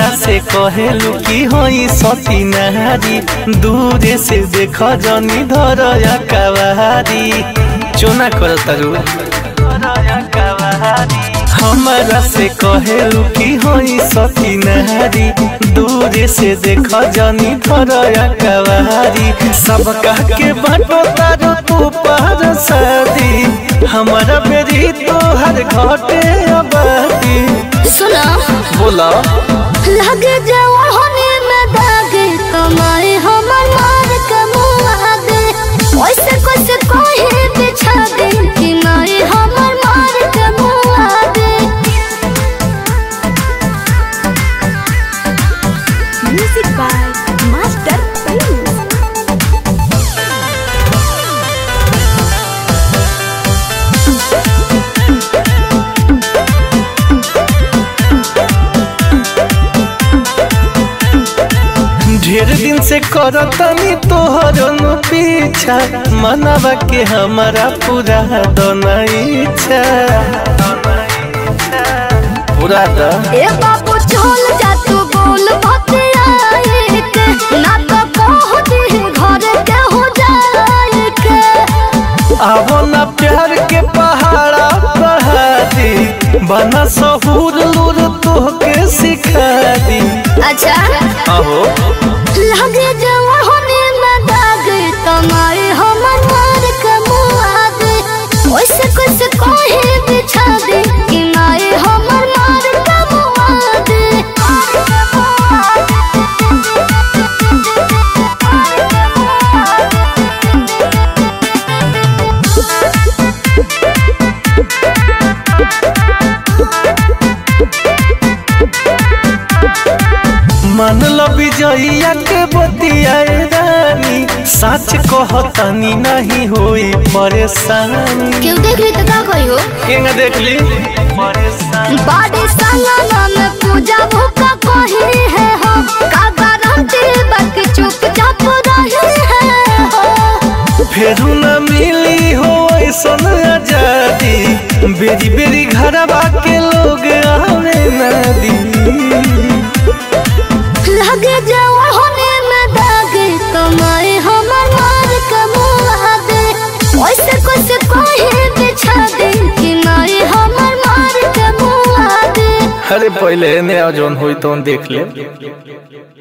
से कहेलू की होई सती नारी दूरे से देख जनी धर कवारी चोना कर तरु हमारा से कहेलू की होई सती नारी दूरे से देख जनी धर कवारी सब कह के बाटो तारो तू पार शादी हमारा बेरी तोहर घटे आबादी सुना बोला लगे जवानी में दागे कमाए हमर मार के मुआ दे ओइसे कैसे कोई बिछा दे कि माए हमर मार के मुआ दे म्यूजिक बाय मास्टर प्रिंस ढेर दिन से करतनी तोहर पीछा मनवा के हमारा पूरा दोना इच्छा पूरा द ए बाबू चल जा तू बोल बतियाए के ना तो बहुत ही घर के हो जाए के आवो ना प्यार के पहाड़ा बढ़ा दी बना सहूर लूर तोहके सिखा दी अच्छा आहो लगे जवानी में दाग कमाए हमर मार के मुआ दे ओइसे कैसे कोई बिछा दे कि माए हमर मार के मुआ दे मन लो विजयिया के बतियाए रानी सच कहतनी नहीं होई परेशानी क्यों देख ली तो का कही हो केंगा देख ली परेशानी बाड़ी संगमा में पूजा भूखा कही है हो का गारंटी बाकी चुपचाप रही है हो फेरू न मिली हो ऐसन आजादी बेरी बेरी घरवा के लोग आवे न दी लगे जवानी में दागे कमाए हमर मार के मुआ दे ओइसे कैसे कोई बिछा दे कि माए हमर मार के मुआ दे अरे पहले ने जौन हुई तो देख ले।